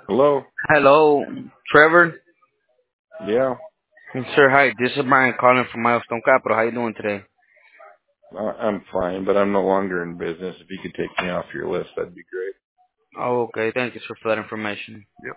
Hello? Hello, Trevor. Yeah, Hey, sir, hi. This is Brian calling from Milestone Capital. How you doing today? I'm fine, but I'm no longer in business. If you could take me off your list, that'd be great. Oh, okay. Thank you, sir, for that information. Yep.